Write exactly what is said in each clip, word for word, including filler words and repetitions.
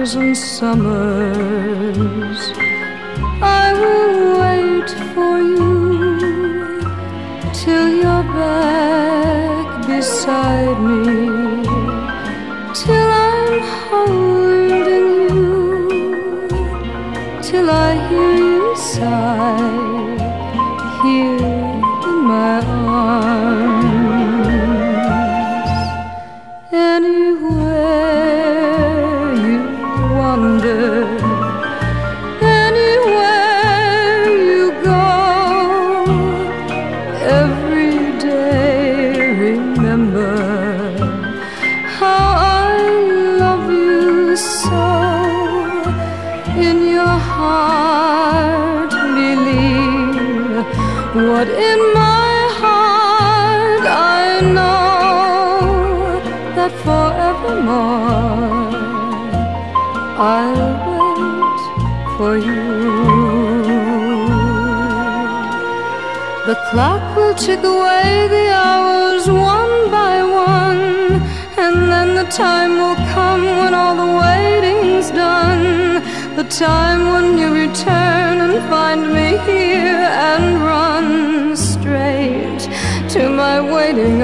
thousand summers, I will wait for you till you're back beside me, till I'm holding you, till I hear you sigh here in my arms. Anywhere you wander, anywhere you go, every day remember how I love you so. In your heart believe what in my heart I know, that forevermore I'll wait for you. The clock will tick away the hours one by one, and then the time will come when all the waiting's done, the time when you return and find me here and run straight to my waiting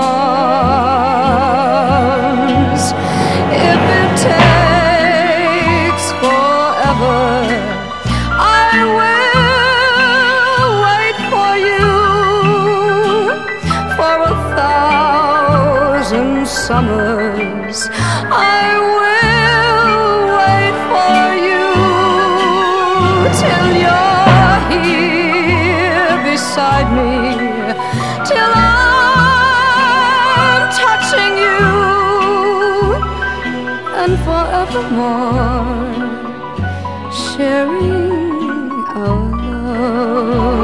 arms. If it takes forever, I will wait for you. For a thousand summers, I will wait for you till you're here beside me, till I'm touching you, and forevermore sharing our love.